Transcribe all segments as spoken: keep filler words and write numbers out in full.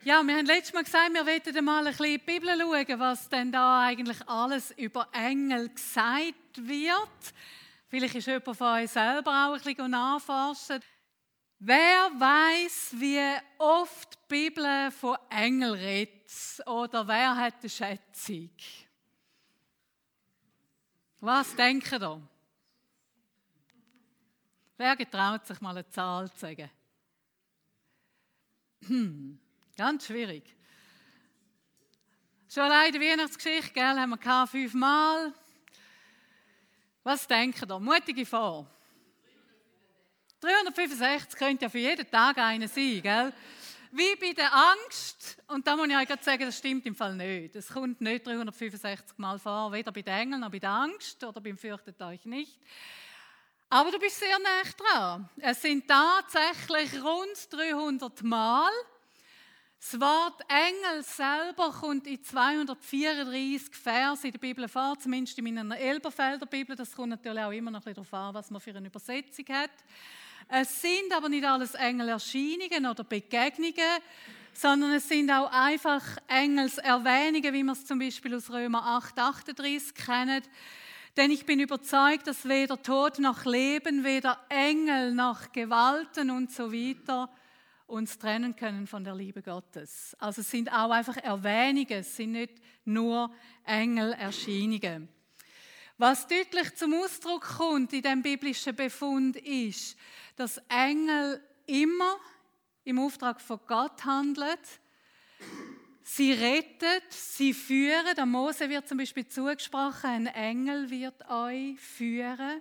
Ja, wir haben letztes Mal gesagt, wir wollten mal ein bisschen in die Bibel schauen, was denn da eigentlich alles über Engel gesagt wird. Vielleicht ist jemand von euch selber auch ein bisschen nachforschen. Wer weiß, wie oft die Bibel von Engeln redet? Oder wer hat eine Schätzung? Was denkt ihr? Wer getraut sich mal eine Zahl zu sagen? Hm, ganz schwierig. Schon allein die Weihnachtsgeschichte, gell, haben wir fünfmal. Was denkt ihr? Mutige vor. dreihundertfünfundsechzig könnte ja für jeden Tag einer sein, gell? Wie bei der Angst, und da muss ich euch gerade sagen, das stimmt im Fall nicht. Es kommt nicht dreihundertfünfundsechzig Mal vor, weder bei den Engeln noch bei der Angst oder beim Fürchtet euch nicht. Aber du bist sehr nah dran. Es sind tatsächlich rund dreihundert Mal. Das Wort Engel selber kommt in zweihundertvierunddreißig Versen in der Bibel vor, zumindest in meiner Elberfelder Bibel. Das kommt natürlich auch immer noch ein bisschen darauf an, was man für eine Übersetzung hat. Es sind aber nicht alles Engelerscheinungen oder Begegnungen, sondern es sind auch einfach Engelserwähnungen, wie wir es zum Beispiel aus Römer acht achtunddreißig kennen. Denn ich bin überzeugt, dass weder Tod noch Leben, weder Engel noch Gewalten und so weiter uns trennen können von der Liebe Gottes. Also es sind auch einfach Erwähnungen, es sind nicht nur Engelerscheinungen. Was deutlich zum Ausdruck kommt in dem biblischen Befund ist, dass Engel immer im Auftrag von Gott handeln. Sie retten, sie führen. Am Mose wird zum Beispiel zugesprochen, ein Engel wird euch führen.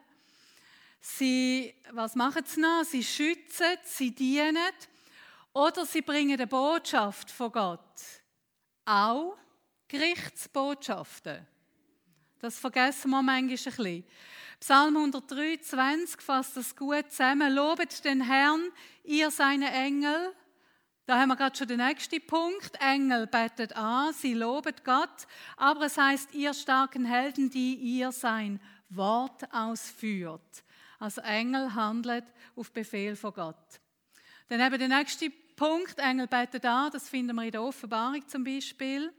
Sie, was machen sie noch? Sie schützen, sie dienen oder sie bringen eine Botschaft von Gott. Auch Gerichtsbotschaften. Das vergessen wir manchmal ein bisschen. Psalm hundertdreiundzwanzig fasst das gut zusammen. Lobet den Herrn, ihr seine Engel. Da haben wir gerade schon den nächsten Punkt. Engel betet an, sie loben Gott. Aber es heißt, ihr starken Helden, die ihr sein Wort ausführt. Also Engel handeln auf Befehl von Gott. Dann eben der nächste Punkt, Engel betet an, das finden wir in der Offenbarung zum Beispiel.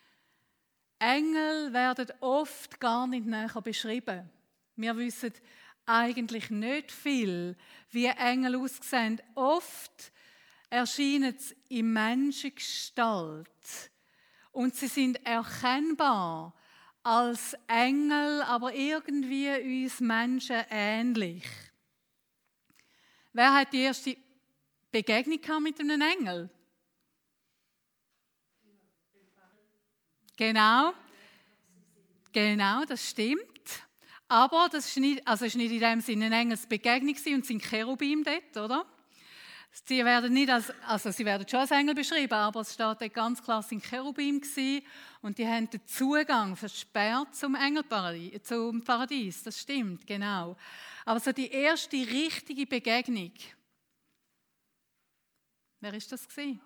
Engel werden oft gar nicht näher beschrieben. Wir wissen eigentlich nicht viel, wie Engel aussehen. Oft erscheinen sie in Menschengestalt und sie sind erkennbar als Engel, aber irgendwie uns Menschen ähnlich. Wer hat die erste Begegnung mit einem Engel? Genau, genau, das stimmt. Aber das ist nicht, also ist nicht in dem Sinne eine Engelsbegegnung und sind Cherubim dort, oder? Sie werden nicht als, also sie werden schon als Engel beschrieben, aber es steht dort ganz klar, es sind Cherubim gewesen und die haben den Zugang versperrt zum Engelparadies, zum Paradies. Das stimmt, genau. Aber so die erste richtige Begegnung, wer ist das gewesen?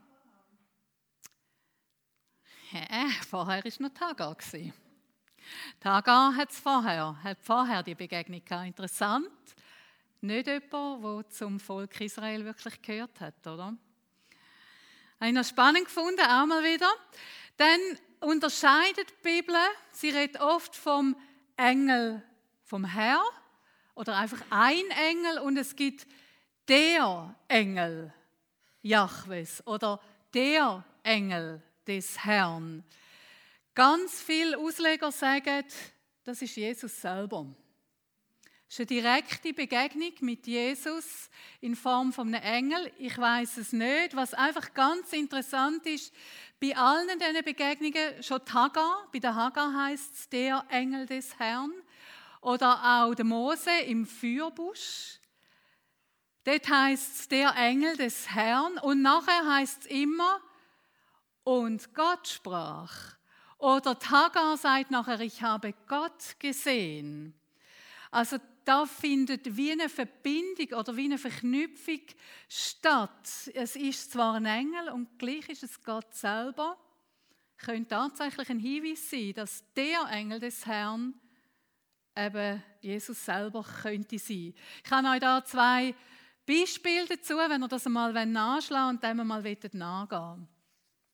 Ja, vorher war noch Hagar. Hagar hat es vorher, hat vorher die Begegnung gehabt. Interessant. Nicht jemand, der zum Volk Israel wirklich gehört hat, oder? Habe ich noch spannend gefunden, auch mal wieder. Dann unterscheidet die Bibel, sie redet oft vom Engel vom Herr oder einfach ein Engel und es gibt der Engel Jahwes oder der Engel des Herrn. Ganz viele Ausleger sagen, das ist Jesus selber. Es ist eine direkte Begegnung mit Jesus in Form von einem Engel. Ich weiß es nicht. Was einfach ganz interessant ist, bei allen diesen Begegnungen, schon die Hagar, bei der Hagar heisst es der Engel des Herrn, oder auch der Mose im Feuerbusch. Dort heisst es der Engel des Herrn und nachher heisst es immer, und Gott sprach. Oder die Hagar sagt nachher, ich habe Gott gesehen. Also da findet wie eine Verbindung oder wie eine Verknüpfung statt. Es ist zwar ein Engel und gleich ist es Gott selber. Könnte tatsächlich ein Hinweis sein, dass der Engel des Herrn eben Jesus selber könnte sein. Ich habe euch da zwei Beispiele dazu, wenn ihr das einmal nachschlagen und dem mal nachgehen wollt.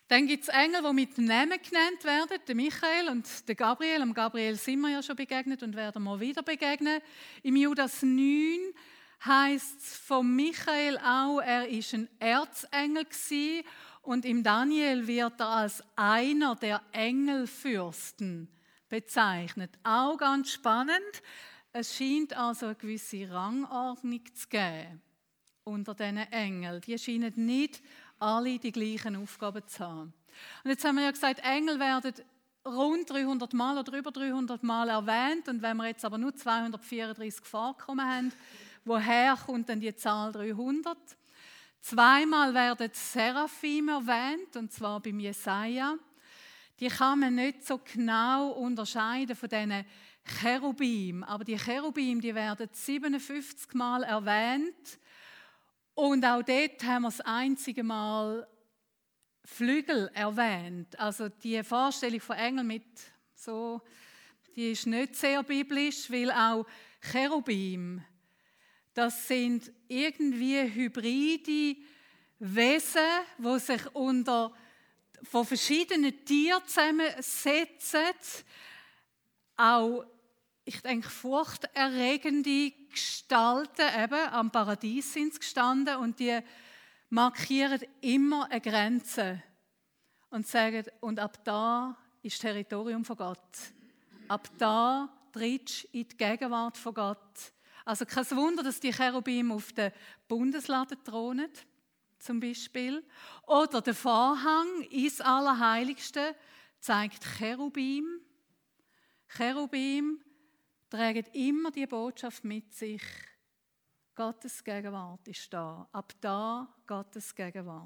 Dann gibt es Engel, die mit Namen genannt werden, der Michael und der Gabriel. Am Gabriel sind wir ja schon begegnet und werden wir wieder begegnen. Im Judas neun heisst es von Michael auch, er war ein Erzengel gewesen, und im Daniel wird er als einer der Engelfürsten bezeichnet. Auch ganz spannend. Es scheint also eine gewisse Rangordnung zu geben unter diesen Engeln. Die scheinen nicht alle die gleichen Aufgaben zu haben. Und jetzt haben wir ja gesagt, Engel werden rund dreihundert Mal oder über dreihundert Mal erwähnt. Und wenn wir jetzt aber nur zweihundertvierunddreißig Vorkommen haben, woher kommt denn die Zahl dreihundert? Zweimal werden die Seraphim erwähnt, und zwar beim Jesaja. Die kann man nicht so genau unterscheiden von diesen Cherubim. Aber die Cherubim, die werden siebenundfünfzig Mal erwähnt. Und auch dort haben wir das einzige Mal Flügel erwähnt. Also die Vorstellung von Engeln mit so, die ist nicht sehr biblisch, weil auch Cherubim, das sind irgendwie hybride Wesen, die sich unter, von verschiedenen Tieren zusammensetzen. Auch, ich denke, furchterregende Gestalten, eben, am Paradies sind sie gestanden, und die markieren immer eine Grenze und sagen, und ab da ist das Territorium von Gott. Ab da trittst du in die Gegenwart von Gott. Also kein Wunder, dass die Cherubim auf den Bundesladen thronen, zum Beispiel. Oder der Vorhang ins Allerheiligste zeigt Cherubim. Cherubim tragen immer die Botschaft mit sich. Gottes Gegenwart ist da. Ab da Gottes Gegenwart.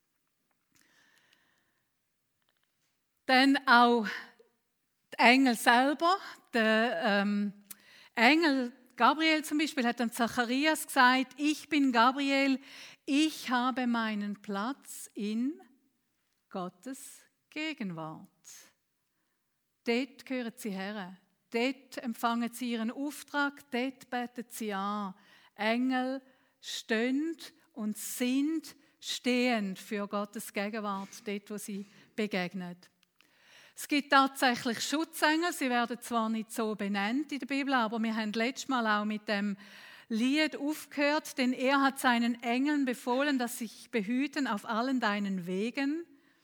Dann auch die Engel selber. Der ähm, Engel Gabriel zum Beispiel hat dann Zacharias gesagt, ich bin Gabriel, ich habe meinen Platz in Gottes Gegenwart. Dort gehören sie her. Dort empfangen sie ihren Auftrag, dort beten sie an. Engel stehen und sind stehend für Gottes Gegenwart, dort, wo sie begegnen. Es gibt tatsächlich Schutzengel, sie werden zwar nicht so benannt in der Bibel, aber wir haben letztes Mal auch mit dem Lied aufgehört, denn er hat seinen Engeln befohlen, dass sie sich behüten auf allen deinen Wegen.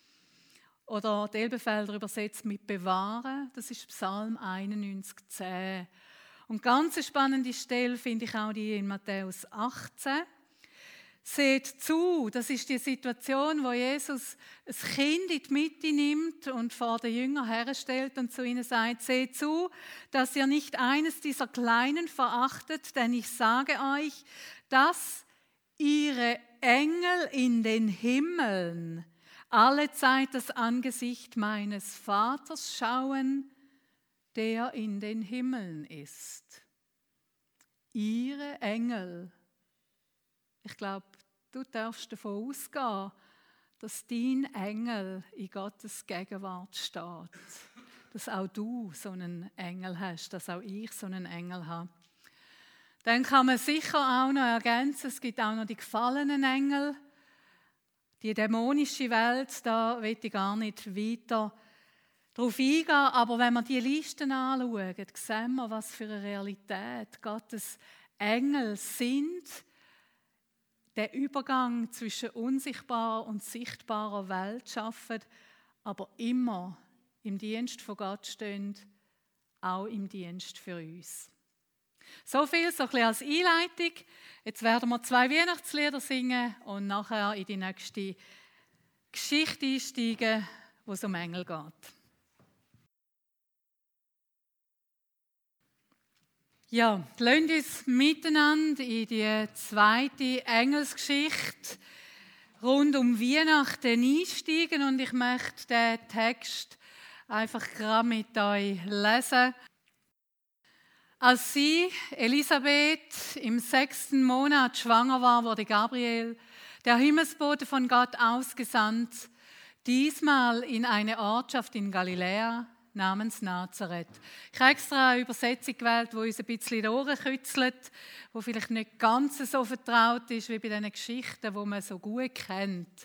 Oder die Elbefelder übersetzt mit bewahren, das ist Psalm einundneunzig, zehn. Und ganz eine spannende Stelle finde ich auch die in Matthäus achtzehn. Seht zu, das ist die Situation, wo Jesus ein Kind in die Mitte nimmt und vor den Jüngern herstellt und zu ihnen sagt, seht zu, dass ihr nicht eines dieser Kleinen verachtet, denn ich sage euch, dass ihre Engel in den Himmeln alle Zeit das Angesicht meines Vaters schauen, der in den Himmeln ist. Ihre Engel. Ich glaube, du darfst davon ausgehen, dass dein Engel in Gottes Gegenwart steht. Dass auch du so einen Engel hast, dass auch ich so einen Engel habe. Dann kann man sicher auch noch ergänzen, es gibt auch noch die gefallenen Engel. Die dämonische Welt, da will ich gar nicht weiter darauf eingehen, aber wenn wir die Listen anschauen, sehen wir, was für eine Realität Gottes Engel sind. Der Übergang zwischen unsichtbarer und sichtbarer Welt schaffen, aber immer im Dienst von Gott stehen, auch im Dienst für uns. So viel, so ein bisschen als Einleitung. Jetzt werden wir zwei Weihnachtslieder singen und nachher in die nächste Geschichte einsteigen, wo es um Engel geht. Ja, lasst uns miteinander in die zweite Engelsgeschichte rund um Weihnachten einsteigen und ich möchte den Text einfach gerade mit euch lesen. Als sie, Elisabeth, im sechsten Monat schwanger war, wurde Gabriel, der Himmelsbote von Gott, ausgesandt, diesmal in eine Ortschaft in Galiläa namens Nazareth. Ich habe extra eine Übersetzung gewählt, die uns ein bisschen die Ohren kützelt, die vielleicht nicht ganz so vertraut ist wie bei diesen Geschichten, die man so gut kennt.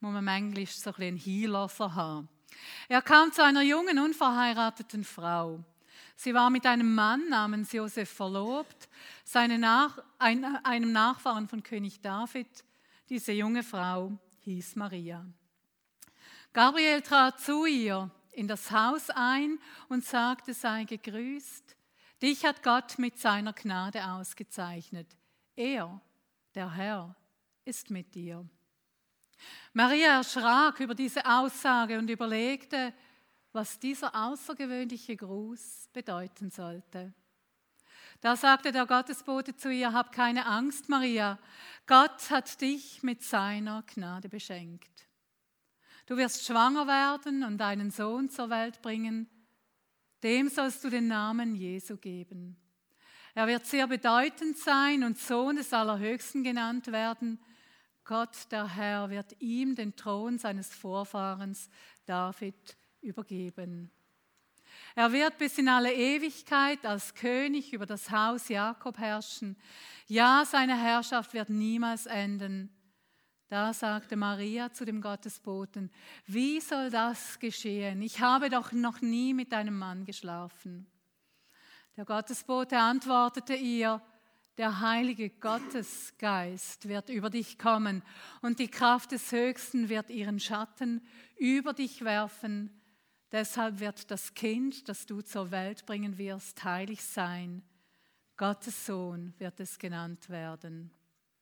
muss man manchmal so ein bisschen einen Hinlasser haben. Er kam zu einer jungen, unverheirateten Frau. Sie war mit einem Mann namens Josef verlobt, seine Nach- ein, einem Nachfahren von König David. Diese junge Frau hieß Maria. Gabriel trat zu ihr in das Haus ein und sagte, sei gegrüßt. Dich hat Gott mit seiner Gnade ausgezeichnet. Er, der Herr, ist mit dir. Maria erschrak über diese Aussage und überlegte, was dieser außergewöhnliche Gruß bedeuten sollte. Da sagte der Gottesbote zu ihr, hab keine Angst, Maria, Gott hat dich mit seiner Gnade beschenkt. Du wirst schwanger werden und einen Sohn zur Welt bringen, dem sollst du den Namen Jesu geben. Er wird sehr bedeutend sein und Sohn des Allerhöchsten genannt werden. Gott, der Herr, wird ihm den Thron seines Vorfahrens David übergeben. Er wird bis in alle Ewigkeit als König über das Haus Jakob herrschen. Ja, seine Herrschaft wird niemals enden. Da sagte Maria zu dem Gottesboten, wie soll das geschehen? Ich habe doch noch nie mit einem Mann geschlafen. Der Gottesbote antwortete ihr, der heilige Gottesgeist wird über dich kommen und die Kraft des Höchsten wird ihren Schatten über dich werfen. Deshalb wird das Kind, das du zur Welt bringen wirst, heilig sein. Gottes Sohn wird es genannt werden.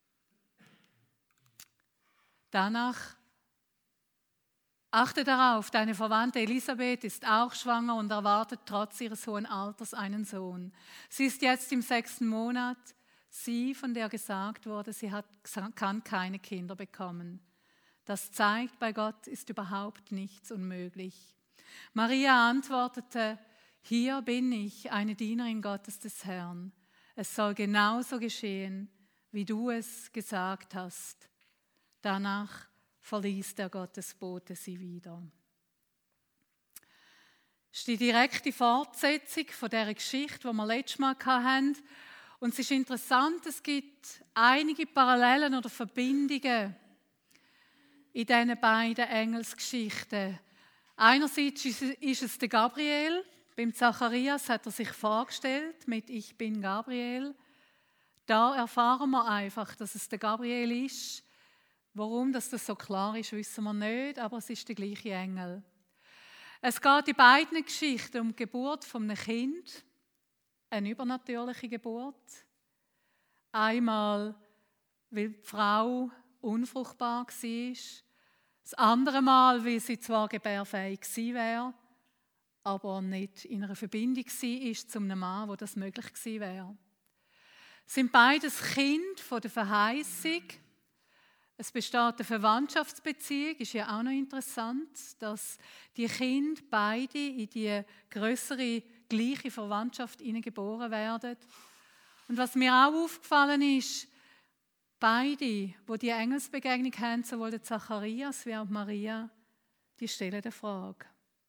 Danach achte darauf, deine Verwandte Elisabeth ist auch schwanger und erwartet trotz ihres hohen Alters einen Sohn. Sie ist jetzt im sechsten Monat, sie, von der gesagt wurde, sie hat, kann keine Kinder bekommen. Das zeigt, bei Gott ist überhaupt nichts unmöglich. Maria antwortete, hier bin ich, eine Dienerin Gottes des Herrn. Es soll genauso geschehen, wie du es gesagt hast. Danach verließ der Gottesbote sie wieder. Das ist die direkte Fortsetzung von dieser Geschichte, die wir letztes Mal hatten. Und es ist interessant, es gibt einige Parallelen oder Verbindungen in diesen beiden Engelsgeschichten. Einerseits ist es der Gabriel. Beim Zacharias hat er sich vorgestellt mit «Ich bin Gabriel». Da erfahren wir einfach, dass es der Gabriel ist. Warum dass das so klar ist, wissen wir nicht, aber es ist der gleiche Engel. Es geht in beiden Geschichten um die Geburt von einem Kind, eine übernatürliche Geburt. Einmal, weil die Frau unfruchtbar war. Das andere Mal, weil sie zwar gebärfähig gewesen wäre, aber nicht in einer Verbindung war zu einem Mann, wo das möglich gewesen wäre. Es sind beides Kinder von der Verheißung. Es besteht eine Verwandtschaftsbeziehung, ist ja auch noch interessant, dass die Kinder beide in die grössere, gleiche Verwandtschaft hineingeboren werden. Und was mir auch aufgefallen ist, beide, die die Engelsbegegnung haben, sowohl der Zacharias wie auch Maria, die stellen die Frage.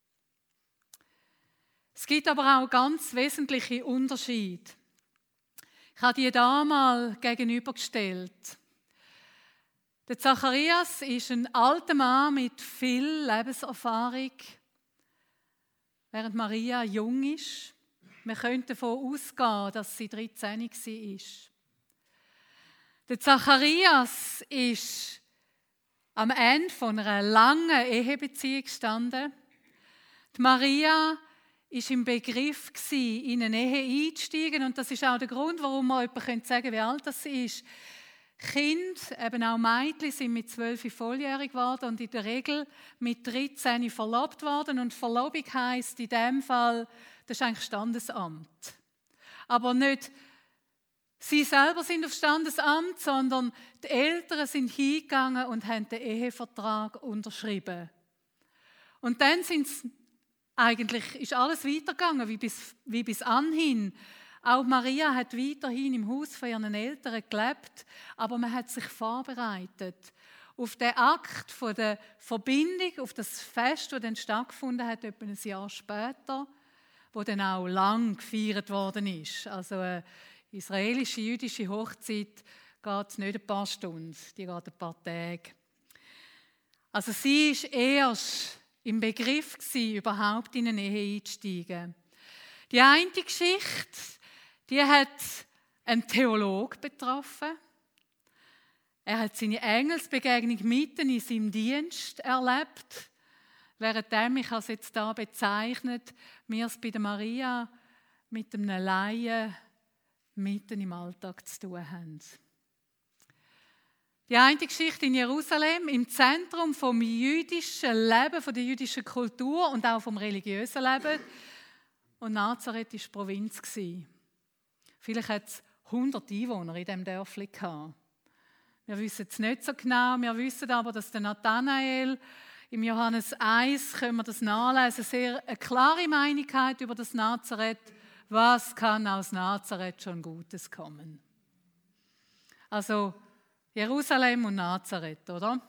Es gibt aber auch ganz wesentliche Unterschiede. Ich habe die da mal gegenübergestellt. Der Zacharias ist ein alter Mann mit viel Lebenserfahrung, während Maria jung ist. Wir können davon ausgehen, dass sie dreizehn war. Der Zacharias ist am Ende von einer langen Ehebeziehung gestanden. Die Maria war im Begriff, in eine Ehe einzusteigen. Und das ist auch der Grund, warum man jemanden sagen kann, wie alt sie ist. Kinder, eben auch Mädchen, sind mit zwölf volljährig geworden und in der Regel mit dreizehn verlobt worden. Und Verlobung heisst in diesem Fall, das ist eigentlich Standesamt. Aber nicht sie selber sind auf Standesamt, sondern die Eltern sind hingegangen und haben den Ehevertrag unterschrieben. Und dann sind's, eigentlich ist alles weitergegangen, wie bis, wie bis anhin. Auch Maria hat weiterhin im Haus von ihren Eltern gelebt, aber man hat sich vorbereitet auf den Akt von der Verbindung, auf das Fest, das dann stattgefunden hat, etwa ein Jahr später, wo dann auch lang gefeiert worden ist. Also eine israelische, jüdische Hochzeit geht nicht ein paar Stunden, die geht ein paar Tage. Also sie war erst im Begriff, überhaupt in eine Ehe einzusteigen. Die eine Geschichte, die hat einen Theologen betroffen. Er hat seine Engelsbegegnung mitten in seinem Dienst erlebt. Währenddem, ich habe es jetzt hier bezeichnet, wir es bei der Maria mit einem Laien mitten im Alltag zu tun haben. Die eine Geschichte in Jerusalem, im Zentrum vom jüdischen Leben, von der jüdischen Kultur und auch vom religiösen Leben. Und Nazareth war Provinz. Vielleicht hat es hundert Einwohner in diesem Dörfli gehabt. Wir wissen es nicht so genau, wir wissen aber, dass der Nathanael im Johannes eins, können wir das nachlesen, sehr eine klare Meinung hat über das Nazareth. Was kann aus Nazareth schon Gutes kommen? Also Jerusalem und Nazareth, oder?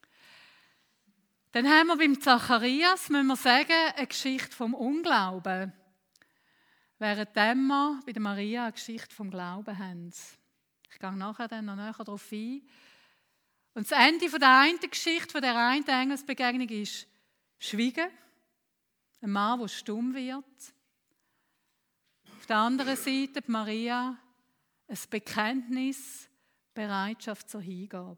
Dann haben wir beim Zacharias, müssen wir sagen, eine Geschichte vom Unglauben. Während wir bei der Maria eine Geschichte vom Glauben haben. Ich gehe nachher dann noch näher darauf ein. Und das Ende der einen Geschichte, von der einen Engelsbegegnung ist Schweigen. Ein Mann, der stumm wird. Auf der anderen Seite die Maria, ein Bekenntnis, Bereitschaft zur Hingabe.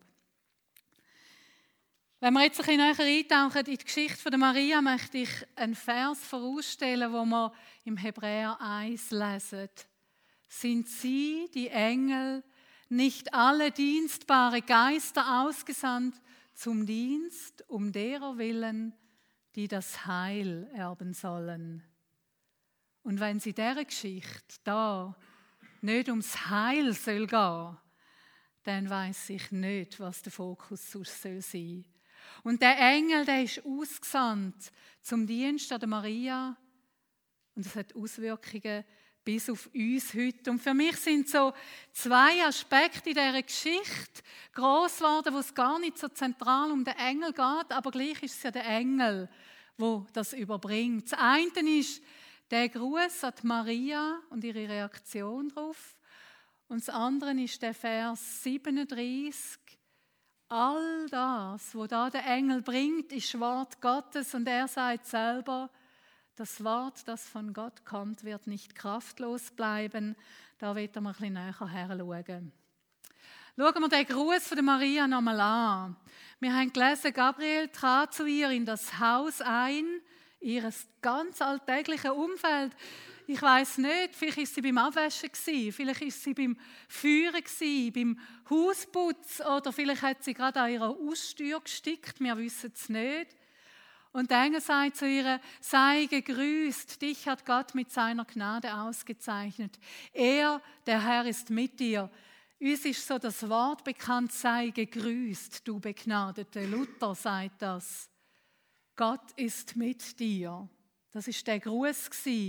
Wenn wir jetzt ein bisschen näher eintauchen in die Geschichte der Maria, möchte ich einen Vers vorausstellen, wo wir im Hebräer eins lesen. Sind sie, die Engel, nicht alle dienstbare Geister ausgesandt zum Dienst, um derer willen, die das Heil erben sollen? Und wenn sie dieser Geschichte da nicht ums Heil soll gehen, dann weiss ich nicht, was der Fokus sonst soll sein. Und der Engel, der ist ausgesandt zum Dienst an der Maria. Und es hat Auswirkungen bis auf uns heute. Und für mich sind so zwei Aspekte in dieser Geschichte gross geworden, wo es gar nicht so zentral um den Engel geht, aber gleich ist es ja der Engel, der das überbringt. Das eine ist der Gruß an die Maria und ihre Reaktion darauf. Und das andere ist der Vers siebenunddreißig. All das, was da der Engel bringt, ist Wort Gottes. Und er sagt selber, das Wort, das von Gott kommt, wird nicht kraftlos bleiben. Da wird er mal ein bisschen näher herschauen. Schauen wir den Gruß von der Maria nochmal an. Wir haben gelesen, Gabriel trat zu ihr in das Haus ein, ihres ganz alltäglichen Umfeld. Ich weiss nicht, vielleicht war sie beim Abwaschen, vielleicht war sie beim Feuern, beim Hausputz oder vielleicht hat sie gerade an ihrer Aussteuer gestickt, wir wissen es nicht. Und der Engel sagt zu ihr, sei gegrüßt, dich hat Gott mit seiner Gnade ausgezeichnet. Er, der Herr, ist mit dir. Uns ist so das Wort bekannt, sei gegrüßt, du Begnadete. Luther sagt das. Gott ist mit dir. Das ist der Gruß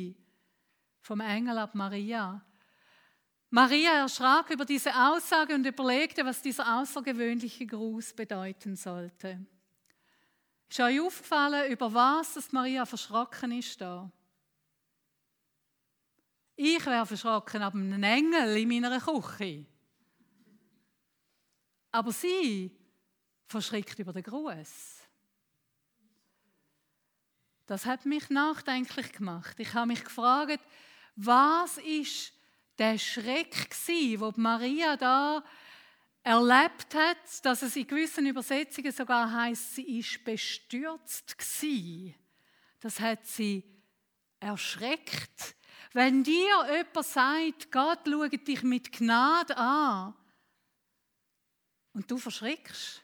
vom Engel ab Maria. Maria erschrak über diese Aussage und überlegte, was dieser außergewöhnliche Gruß bedeuten sollte. Ist euch aufgefallen, über was dass Maria verschrocken ist da? Ich wäre verschrocken ab einem Engel in meiner Küche. Aber sie verschrickt über den Gruß. Das hat mich nachdenklich gemacht. Ich habe mich gefragt, was ist der Schreck gsi, wo Maria da erlebt hat, dass es in gewissen Übersetzungen sogar heißt, sie ist bestürzt gsi. Das hat sie erschreckt. Wenn dir jemand sagt, Gott schaut dich mit Gnade an und du verschreckst.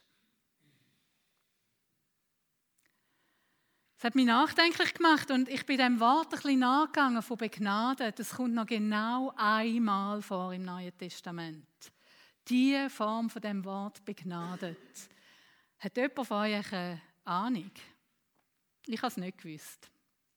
Das hat mich nachdenklich gemacht und ich bin dem Wort ein bisschen nachgegangen von begnadet. Das kommt noch genau einmal vor im Neuen Testament. Die Form von dem Wort begnadet. Hat jemand von euch eine Ahnung? Ich habe es nicht gewusst.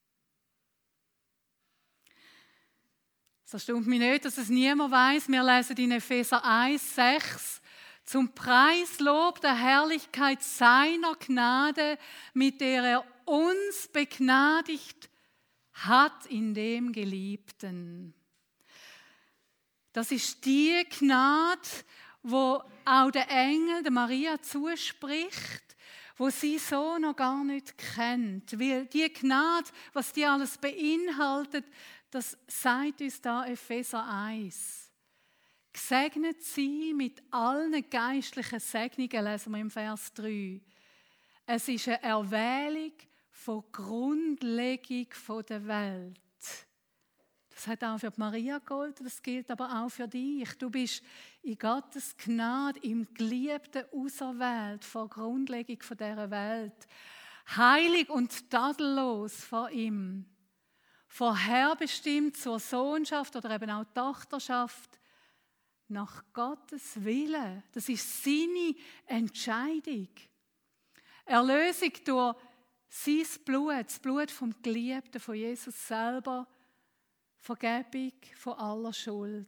Es erstaunt mich nicht, dass es niemand weiss. Wir lesen in Epheser eins, sechs. Zum Preislob der Herrlichkeit seiner Gnade, mit der er uns begnadigt hat in dem Geliebten. Das ist die Gnade, wo auch der Engel der Maria zuspricht, wo sie so noch gar nicht kennt. Weil die Gnade, was die alles beinhaltet, das sagt uns da Epheser eins. Gesegnet sie mit allen geistlichen Segnungen, lesen wir im Vers drei. Es ist eine Erwählung von Grundlegung der Welt. Das hat auch für Maria gegolten, das gilt aber auch für dich. Du bist in Gottes Gnade im Geliebten auserwählt vor Grundlegung dieser Welt. Heilig und tadellos vor ihm. Vorherbestimmt zur Sohnschaft oder eben auch Tochterschaft nach Gottes Willen. Das ist seine Entscheidung. Erlösung durch sein Blut, das Blut vom Geliebten, von Jesus selber, Vergebung von aller Schuld.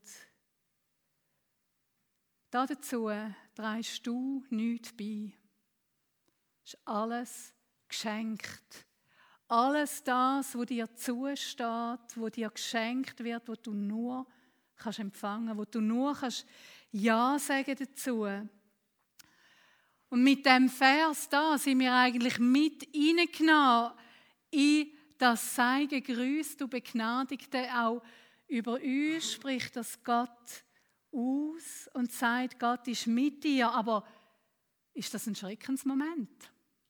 Dazu trägst du nichts bei. Es ist alles geschenkt. Alles das, was dir zusteht, was dir geschenkt wird, was du nur kannst empfangen, wo du nur kannst Ja sagen dazu. Und mit dem Vers da sind wir eigentlich mit hineingenommen in das sei gegrüßt, du Begnadigte, auch über uns spricht das Gott aus und sagt, Gott ist mit dir. Aber ist das ein Schreckensmoment?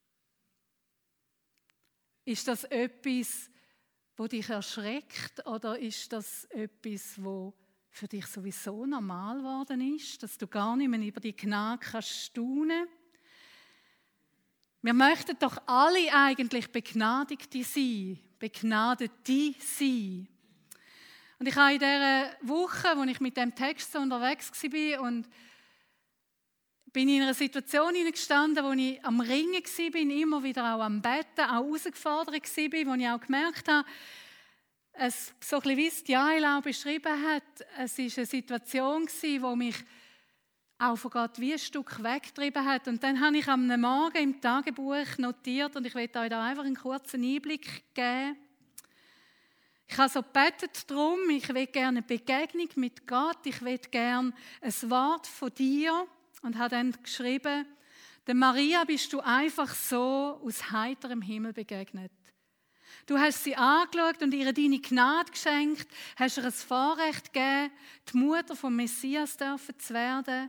Ist das etwas, wo dich erschreckt, oder ist das etwas, wo für dich sowieso normal geworden ist, dass du gar nicht mehr über die Gnade kannst staunen? Wir möchten doch alle eigentlich Begnadigte sein, Begnadete sein. Und ich habe in dieser Woche, als ich mit dem Text so unterwegs war, und bin in einer Situation hineingestanden, wo ich am Ringen war, immer wieder auch am Betten, auch herausgefordert war, wo ich auch gemerkt habe, es, so ein bisschen wie es Jael auch beschrieben hat, es war eine Situation, die mich auch von Gott wie ein Stück weggetrieben hat. Und dann habe ich am Morgen im Tagebuch notiert, und ich will euch da einfach einen kurzen Einblick geben. Ich habe so gebetet darum, ich will gerne eine Begegnung mit Gott, ich will gerne ein Wort von dir, und habe dann geschrieben, der Maria bist du einfach so aus heiterem Himmel begegnet. Du hast sie angeschaut und ihr deine Gnade geschenkt, hast ihr ein Vorrecht gegeben, die Mutter vom Messias dürfen zu werden.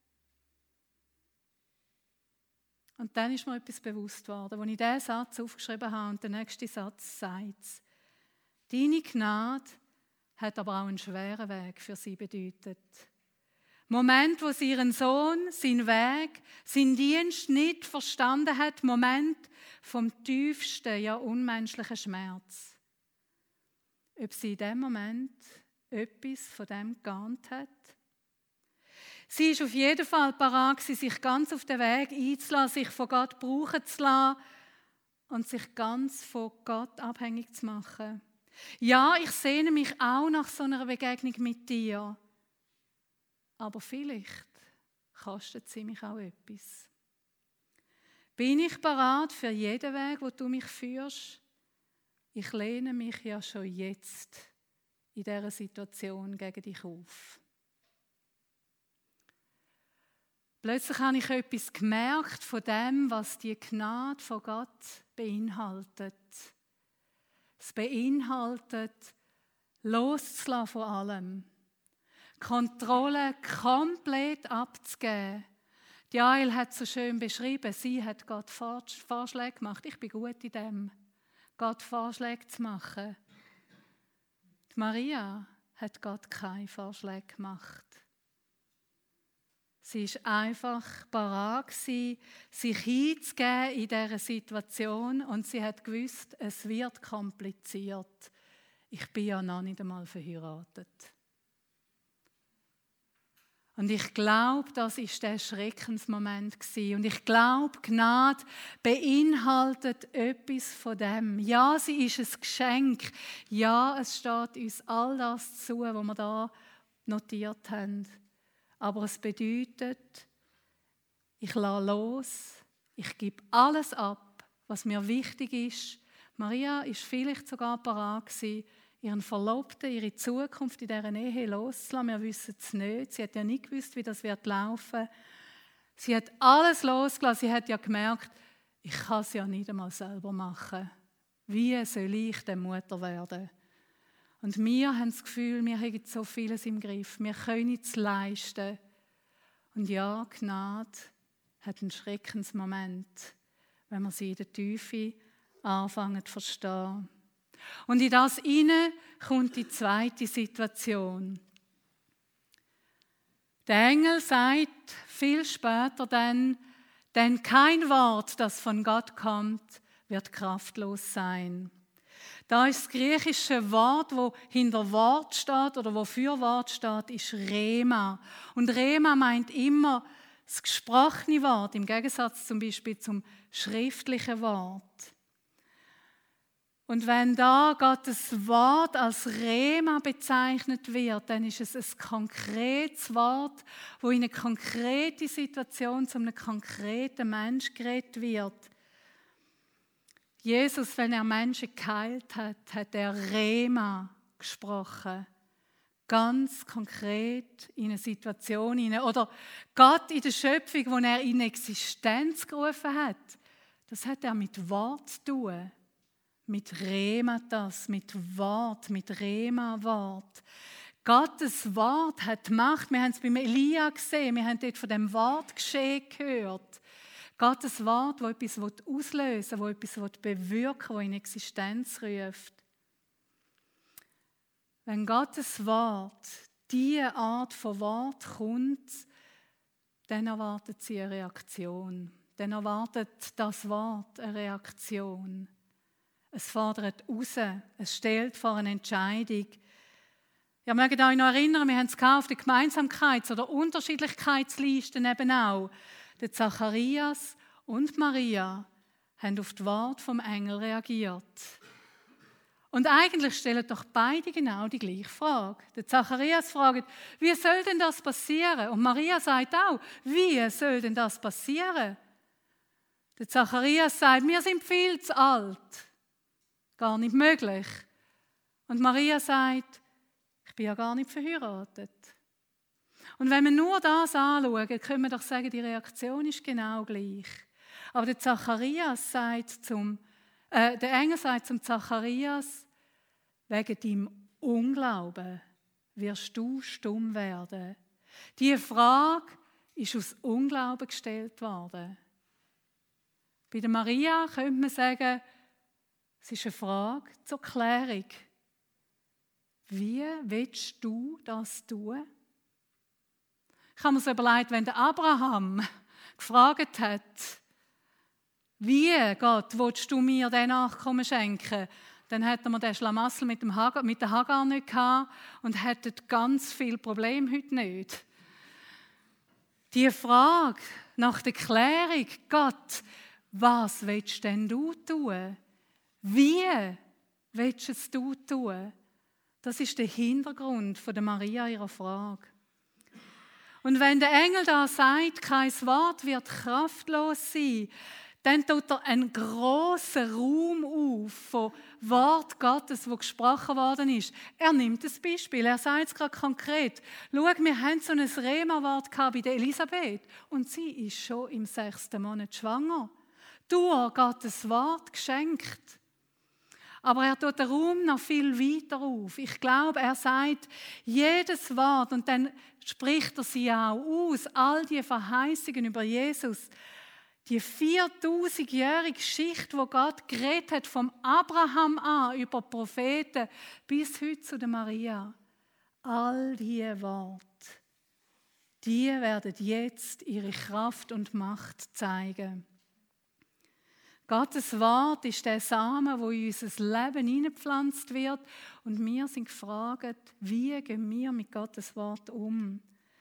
Und dann ist mir etwas bewusst worden, als ich diesen Satz aufgeschrieben habe, und der nächste Satz sagt, deine Gnade hat aber auch einen schweren Weg für sie bedeutet. Moment, wo sie ihren Sohn, seinen Weg, seinen Dienst nicht verstanden hat, Moment vom tiefsten, ja unmenschlichen Schmerz. Ob sie in dem Moment etwas von dem geahnt hat? Sie ist auf jeden Fall parat, sich ganz auf den Weg einzulassen, sich von Gott brauchen zu lassen und sich ganz von Gott abhängig zu machen. Ja, ich sehne mich auch nach so einer Begegnung mit dir. Aber vielleicht kostet sie mich auch etwas. Bin ich bereit für jeden Weg, wo du mich führst? Ich lehne mich ja schon jetzt in dieser Situation gegen dich auf. Plötzlich habe ich etwas gemerkt von dem, was die Gnade von Gott beinhaltet. Es beinhaltet, loszulassen von allem. Kontrolle komplett abzugeben. Die Jael hat so schön beschrieben, sie hat Gott Vorschläge gemacht. Ich bin gut in dem, Gott Vorschläge zu machen. Die Maria hat Gott keine Vorschläge gemacht. Sie war einfach bereit, sich hinzugeben in dieser Situation, und sie hat gewusst, es wird kompliziert. Ich bin ja noch nicht einmal verheiratet. Und ich glaube, das war der Schreckensmoment. Und ich glaube, Gnade beinhaltet etwas von dem. Ja, sie ist ein Geschenk. Ja, es steht uns all das zu, was wir da notiert haben. Aber es bedeutet, ich lasse los, ich gebe alles ab, was mir wichtig ist. Maria war vielleicht sogar bereit gewesen, ihren Verlobten, ihre Zukunft in dieser Ehe loszulassen. Wir wissen es nicht. Sie hat ja nicht gewusst, wie das wird laufen. Sie hat alles losgelassen. Sie hat ja gemerkt, ich kann es ja nicht einmal selber machen. Wie soll ich denn Mutter werden? Und wir haben das Gefühl, wir haben so vieles im Griff. Wir können es leisten. Und ja, Gnade hat einen Schreckensmoment, wenn wir sie in der Tiefe anfangen zu verstehen. Und in das hinein kommt die zweite Situation. Der Engel sagt viel später dann, denn kein Wort, das von Gott kommt, wird kraftlos sein. Da ist das griechische Wort, wo hinter Wort steht oder wo für Wort steht, ist Rema. Und Rema meint immer das gesprochene Wort, im Gegensatz zum Beispiel zum schriftlichen Wort. Und wenn da Gottes Wort als Rema bezeichnet wird, dann ist es ein konkretes Wort, wo in eine konkrete Situation zu einem konkreten Menschen geredet wird. Jesus, wenn er Menschen geheilt hat, hat er Rema gesprochen. Ganz konkret in eine Situation hinein. Oder Gott in der Schöpfung, wo er in Existenz gerufen hat, das hat er mit Wort zu tun. Mit Rema das, mit Wort, mit Rema-Wort. Gottes Wort hat Macht. Wir haben es beim Elia gesehen, wir haben dort von dem Wort geschehen gehört. Gottes Wort, das etwas auslösen will, das etwas bewirken will, das in Existenz ruft. Wenn Gottes Wort, diese Art von Wort kommt, dann erwartet sie eine Reaktion. Dann erwartet das Wort eine Reaktion. Es fordert raus, es stellt vor eine Entscheidung. Ja, mögt euch noch erinnern, wir haben es auf der Gemeinsamkeits- oder Unterschiedlichkeitslisten eben auch. Der Zacharias und Maria haben auf das Wort vom Engel reagiert. Und eigentlich stellen doch beide genau die gleiche Frage. Der Zacharias fragt, wie soll denn das passieren? Und Maria sagt auch, wie soll denn das passieren? Der Zacharias sagt, wir sind viel zu alt. Gar nicht möglich. Und Maria sagt, ich bin ja gar nicht verheiratet. Und wenn wir nur das anschauen, können wir doch sagen, die Reaktion ist genau gleich. Aber der Zacharias sagt zum, äh, der Engel sagt zum Zacharias, wegen deinem Unglauben wirst du stumm werden. Diese Frage ist aus Unglauben gestellt worden. Bei der Maria könnte man sagen, es ist eine Frage zur Klärung. Wie willst du das tun? Ich habe mir so überlegt, wenn der Abraham gefragt hat, wie, Gott, willst du mir den Nachkommen schenken? Dann hätte man den Schlamassel mit, dem Hagar, mit der Hagar nicht gehabt und hätte ganz viele Probleme heute nicht. Die Frage nach der Klärung, Gott, was willst denn du tun? Wie willst du es tun? Das ist der Hintergrund von der Maria ihrer Frage. Und wenn der Engel da sagt, kein Wort wird kraftlos sein, dann tut er einen grossen Raum auf von Wort Gottes, wo gesprochen worden ist. Er nimmt das Beispiel, er sagt es gerade konkret. Schau, wir haben so ein Rema-Wort bei der Elisabeth und sie ist schon im sechsten Monat schwanger. Durch Gottes Wort geschenkt. Aber er tut den Raum noch viel weiter auf. Ich glaube, er sagt jedes Wort und dann spricht er sie auch aus. All die Verheißungen über Jesus. Die viertausendjährige Geschichte, wo Gott geredet hat, vom Abraham an, über Propheten, bis heute zu der Maria. All diese Worte, die werden jetzt ihre Kraft und Macht zeigen. Gottes Wort ist der Samen, wo in unser Leben hineingepflanzt wird. Und wir sind gefragt, wie gehen wir mit Gottes Wort um?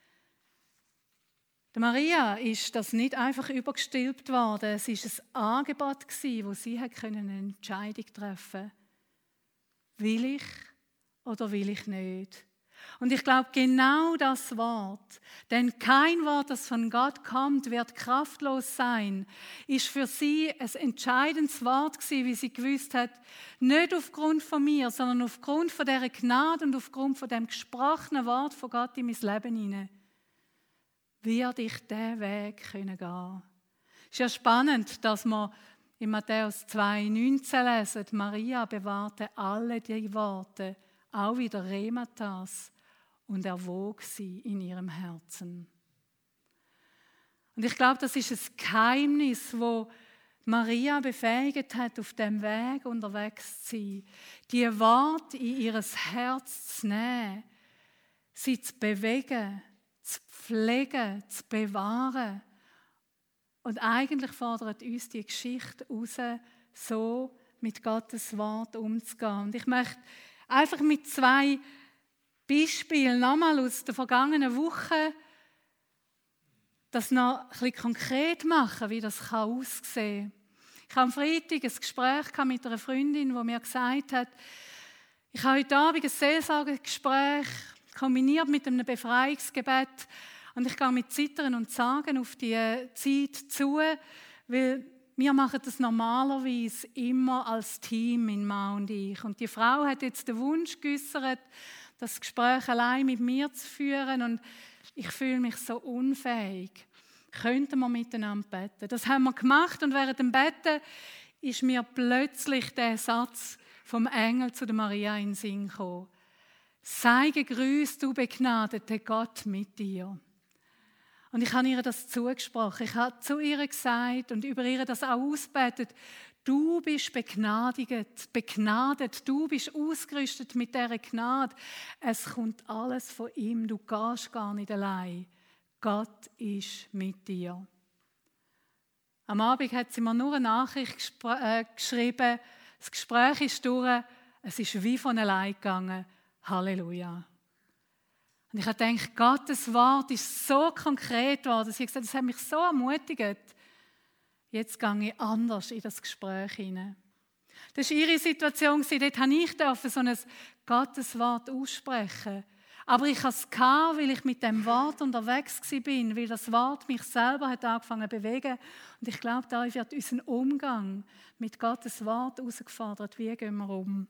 Der Maria ist das nicht einfach übergestülpt worden. Es war ein Angebot, wo sie eine Entscheidung treffen konnte. Will ich oder will ich nicht? Und ich glaube, genau das Wort, denn kein Wort, das von Gott kommt, wird kraftlos sein, ist für sie ein entscheidendes Wort gewesen, wie sie gewusst hat, nicht aufgrund von mir, sondern aufgrund von dieser Gnade und aufgrund von dem gesprochenen Wort von Gott in mein Leben hinein, werde ich diesen Weg gehen können. Es ist ja spannend, dass man in Matthäus zwei neunzehn lesen, Maria bewahrte alle die Worte, auch wieder Rematas, und erwog sie in ihrem Herzen. Und ich glaube, das ist ein Geheimnis, wo Maria befähigt hat, auf dem Weg unterwegs zu sein, die Worte in ihr Herz zu nehmen, sie zu bewegen, zu pflegen, zu bewahren. Und eigentlich fordert uns die Geschichte heraus, so mit Gottes Wort umzugehen. Und ich möchte einfach mit zwei Beispielen nochmal aus der vergangenen Woche das noch ein bisschen konkret machen, wie das aussehen kann. Ich habe am Freitag ein Gespräch mit einer Freundin, die mir gesagt hat, ich habe heute Abend ein Seelsorgegespräch kombiniert mit einem Befreiungsgebet und ich gehe mit Zittern und Zagen auf die Zeit zu, weil wir machen das normalerweise immer als Team, mein Mann und ich. Und die Frau hat jetzt den Wunsch geäußert, das Gespräch allein mit mir zu führen und ich fühle mich so unfähig. Könnten wir miteinander beten? Das haben wir gemacht und während dem Betten ist mir plötzlich der Satz vom Engel zu der Maria in den Sinn gekommen. Sei gegrüßt, du begnadete Gott mit dir. Und ich habe ihr das zugesprochen. Ich habe zu ihr gesagt und über ihr das auch ausgebetet. Du bist begnadigt, begnadet, du bist ausgerüstet mit dieser Gnade. Es kommt alles von ihm, du gehst gar nicht allein. Gott ist mit dir. Am Abend hat sie mir nur eine Nachricht gespr- äh, geschrieben, das Gespräch ist durch, es ist wie von allein gegangen. Halleluja. Und ich habe gedacht, Gottes Wort ist so konkret geworden. Sie hat gesagt, das hat mich so ermutigt. Jetzt gehe ich anders in das Gespräch hinein. Das war ihre Situation, dort durfte ich so ein Gotteswort aussprechen. Aber ich hatte es, weil ich mit dem Wort unterwegs war, weil das Wort mich selber hat angefangen zu bewegen. Und ich glaube, da wird unser Umgang mit Gottes Wort herausgefordert. Wie gehen wir um?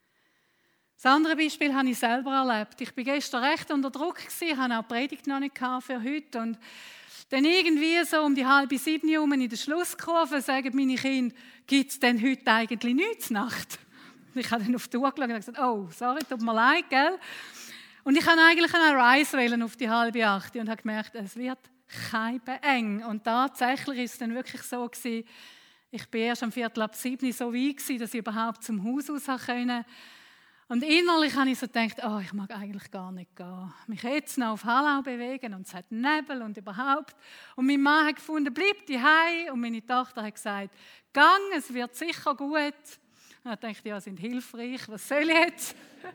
Das andere Beispiel habe ich selber erlebt. Ich war gestern recht unter Druck, ich hatte auch die Predigt noch nicht für heute. Und dann irgendwie so um die halbe sieben herum in der Schlusskurve sagen meine Kinder, gibt es denn heute eigentlich nichts Nacht? Ich habe dann auf die Uhr geschaut und gesagt, oh, sorry, tut mir leid, gell? Und ich habe eigentlich einen Rise wählen auf die halbe acht und habe gemerkt, es wird kein eng. Und tatsächlich ist es dann wirklich so gewesen, ich bin erst am Viertel ab sieben so weit gewesen, dass ich überhaupt zum Haus raus konnte. Und innerlich habe ich so gedacht, oh, ich mag eigentlich gar nicht gehen. Mich jetzt noch auf Hallau bewegen und es hat Nebel und überhaupt. Und mein Mann hat gefunden, bleib daheim. Und meine Tochter hat gesagt, gang, es wird sicher gut. Und ich dachte, ja, sind hilfreich, was soll ich jetzt?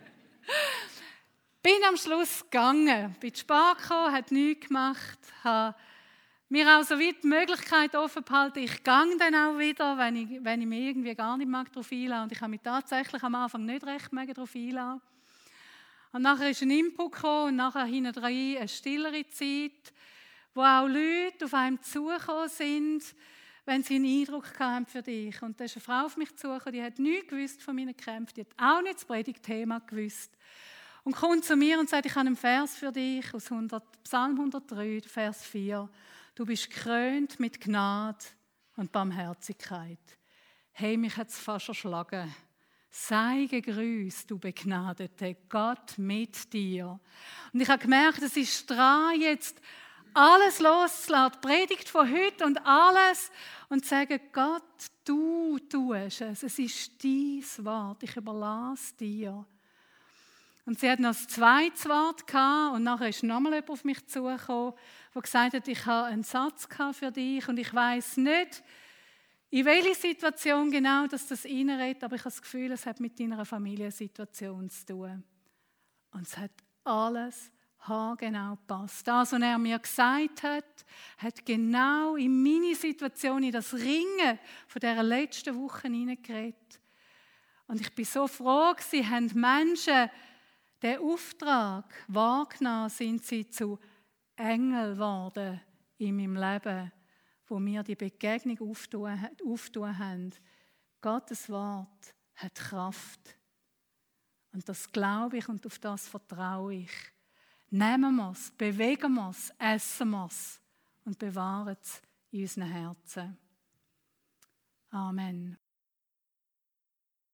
Bin am Schluss gegangen, bin zu spät gekommen, habe nichts gemacht, habe mir auch so weit die Möglichkeit offen behalten, ich gehe dann auch wieder, wenn ich, wenn ich mich irgendwie gar nicht mag darauf einlassen. Und ich habe mich tatsächlich am Anfang nicht recht darauf einlassen. Und nachher ist ein Input gekommen und nachher hinten rein eine stillere Zeit, wo auch Leute auf einem zugekommen sind, wenn sie einen Eindruck haben für dich. Und da ist eine Frau auf mich zugekommen, die hat nichts gewusst von meinen Kämpfen, die hat auch nicht das Predigtthema gewusst. Und kommt zu mir und sagt, ich habe einen Vers für dich aus Psalm hundertdrei, Vers vier. Du bist gekrönt mit Gnade und Barmherzigkeit. Hey, mich hat es fast erschlagen. Sei gegrüßt, du Begnadete, Gott mit dir. Und ich habe gemerkt, es ist dran, jetzt alles loszulassen, die Predigt von heute und alles, und zu sagen, Gott, du tust es. Es ist dein Wort, ich überlasse dir. Und sie hat noch ein zweites Wort gehabt und nachher ist nochmal jemand auf mich zugekommen, der gesagt hat, ich habe einen Satz für dich und ich weiss nicht, in welcher Situation genau dass das reinredet, aber ich habe das Gefühl, es hat mit deiner Familiensituation zu tun. Und es hat alles haargenau gepasst. Das, was er mir gesagt hat, hat genau in meine Situation, in das Ringen von dieser letzten Woche hineingeredet. Und ich bin so froh, sie haben Menschen den Auftrag wahrgenommen, sind sie zu Engel geworden in meinem Leben, wo mir die Begegnung auftun haben. Gottes Wort hat Kraft. Und das glaube ich und auf das vertraue ich. Nehmen wir es, bewegen wir es, essen wir es und bewahren es in unseren Herzen. Amen.